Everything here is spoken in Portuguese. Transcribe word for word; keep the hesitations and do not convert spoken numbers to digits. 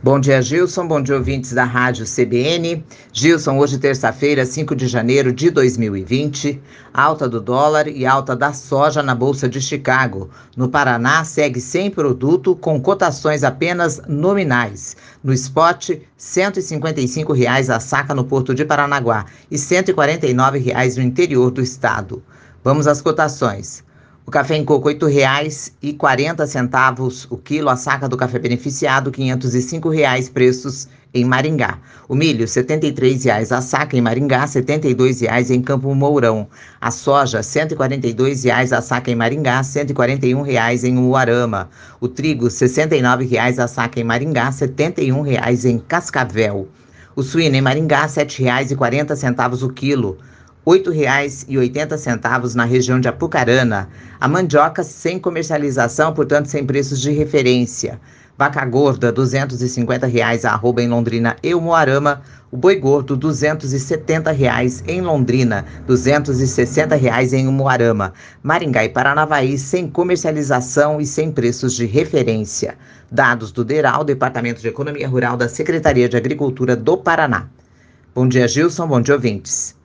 Bom dia, Gilson. Bom dia, ouvintes da Rádio C B N. Gilson, hoje terça-feira, cinco de janeiro de dois mil e vinte, alta do dólar e alta da soja na Bolsa de Chicago. No Paraná, segue sem produto com cotações apenas nominais. No spot, cento e cinquenta e cinco reais a saca no Porto de Paranaguá e cento e quarenta e nove reais no interior do estado. Vamos às cotações. O café em coco, oito reais e quarenta centavos o quilo. A saca do café beneficiado, quinhentos e cinco reais, preços em Maringá. O milho, setenta e três reais a saca em Maringá, setenta e dois reais em Campo Mourão. A soja, cento e quarenta e dois reais a saca em Maringá, cento e quarenta e um reais em Umuarama. O trigo, sessenta e nove reais a saca em Maringá, setenta e um reais em Cascavel. O suíno em Maringá, sete reais e quarenta centavos o quilo. oito reais e oitenta centavos na região de Apucarana. A mandioca sem comercialização, portanto sem preços de referência. Vaca gorda, duzentos e cinquenta reais a arroba em Londrina e Umuarama. O boi gordo, duzentos e setenta reais em Londrina, duzentos e sessenta reais em Umuarama. Maringá e Paranavaí sem comercialização e sem preços de referência. Dados do DERAL, Departamento de Economia Rural da Secretaria de Agricultura do Paraná. Bom dia, Gilson. Bom dia, ouvintes.